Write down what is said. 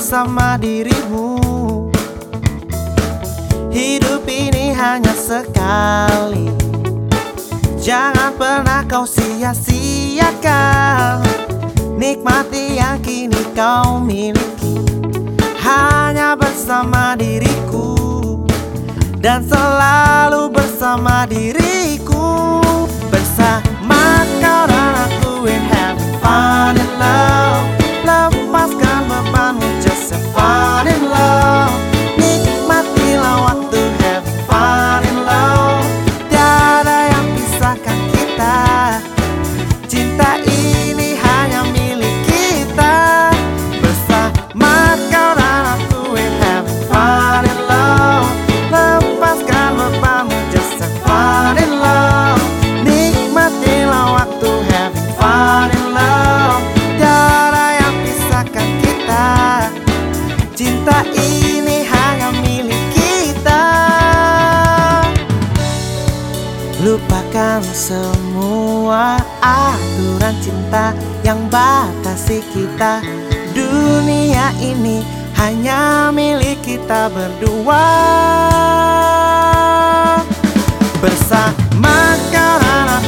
bersama dirimu. Hidup ini hanya sekali, jangan pernah kau sia-siakan. Nikmati yang kini kau miliki, hanya bersama diriku dan selalu bersama diriku. Bersama kau dan aku, we have fun in love. Lepaskan bebanmu, just have fun in love. Nikmatilah waktu, have fun in love. Tiada yang pisahkan kita, cinta ini hanya milik kita. Bersama kau dan aku, we have fun in love. Lepaskan bebanmu, just have fun in love. Nikmatilah waktu, have fun in love. Tiada yang pisahkan kita, cinta ini hanya milik kita. Lupakan semua aturan cinta yang batasi kita. Dunia ini hanya milik kita berdua. Bersama kau dan